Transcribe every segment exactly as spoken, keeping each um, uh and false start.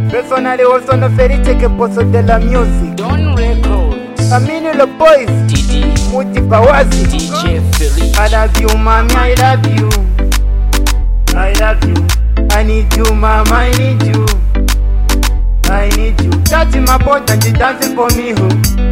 Personally also no ferry take a post de la music. Don Records. Amini the boys. D D. Muti Pawazi. D J Felice. I love you, mommy. I love you. I love you. I need you, mama. I need you. I need you. Touching my butt and you dancing for me, ho.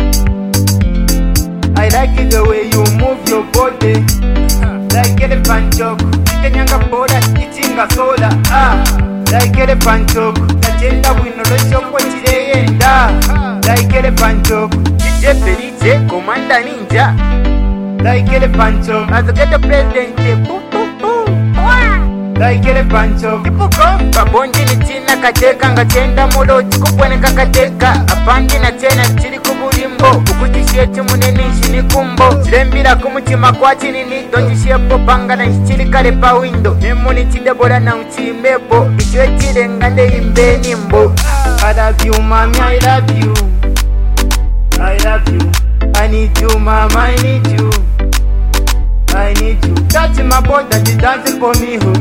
I like it the way you move your body. Like elephant joke. Nyanga boda, itinga soda. Ah, like elephant joke. Agenda wino lo shoko chireyenda. Like elephant joke. D J Felice, Commander Ninja. Like elephant joke. As I get the president, boo boo boo. Like elephant joke. People come. Babonji ni tina kateka ngachenda mulo chikupwene kakateka. Apandi na tena chiri kubulimbo. Ukutishie munene nshini kumbo. Zirembira kumutima kwa chini ni donjishie popanga na nshiri kare pa window. Nemu ni chidebora na uchimebo. Ishwe chile ngande imbe nimbo. I love you, mommy, I love you. I love you. I need you, mama, I need you. I need you. Touching my body and you dancing for me, ho.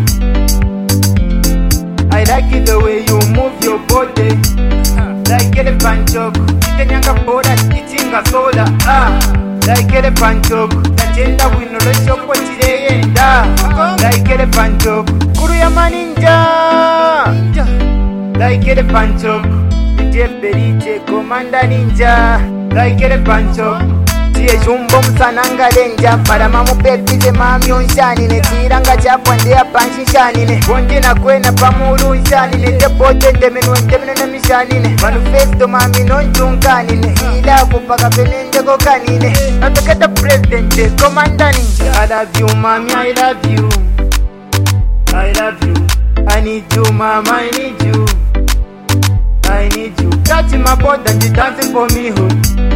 I like it the way you move your body. Like elephant joke. Nyanga boda, itinga soda. Ah, like elephant joke. Agenda wino lo shoko chireyenda. Like elephant joke. Kuru ya maninja. Like elephant joke. D J Felice, Commander Ninja. Like elephant joke. Tiye jumbo msananga lenja. Para mamu pepite mami unshanine. Chiranga chapwa ndea panshi shanine. Bonje na kwena pamuru unshanine. Depote ndemenwe ndemene na mishanine. Manifesto mami nonchunkanine. Ila kupaka penende kokanine. Ataketa president, Commander Ninja. I love you, mommy, I love you. I love you. I need you, mama, I need you. I need you. Touching my body and you dancing for me, ho.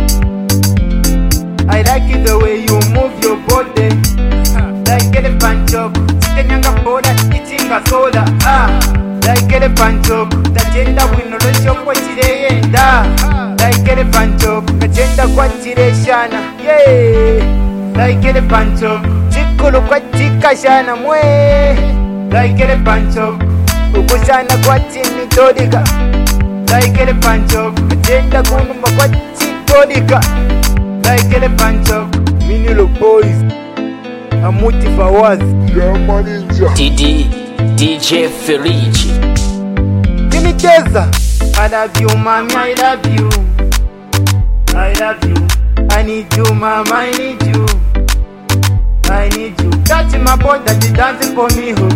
I like it the way you move your body. Like elephant joke. Nyanga boda, itinga soda. Ah, like elephant joke. Agenda wino lo shoko chireyenda. Like elephant joke. Agenda kwa chireshana. Yeah. Like elephant joke. Chikulu kwa chikashana mwe. Like elephant joke. Ukushana kwa chini todika. Like elephant joke. Agenda kunumba kwa chitodika. Like elephant joke. Mini lo boys. Amuti Pawazi. Yeah, man, ninja. D D. D J Felice. Give Teza. I love you, mommy, I love you. I love you. I need you, mama, I need you. I need you. Touching my body and you dancing for me, ho.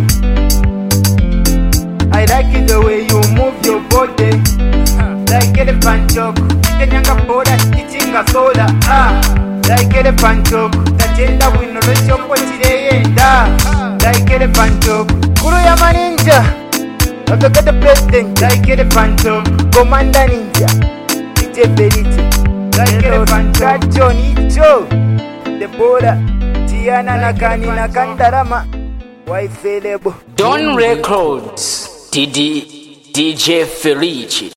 I like it the way you move your body. Like elephant joke. Nyanga boda, itinga soda. Ah, like elephant joke. Agenda wino lo shoko chireyenda. Like elephant joke. Kuru ya maninja. Ataketa president. Like elephant joke. Commander Ninja. D J Felice. Like elephant joke. Johnny Joe. Deborah. Tiana na Kani na Kandarama. Wife Lebo. Don Records. D D. D J Felice.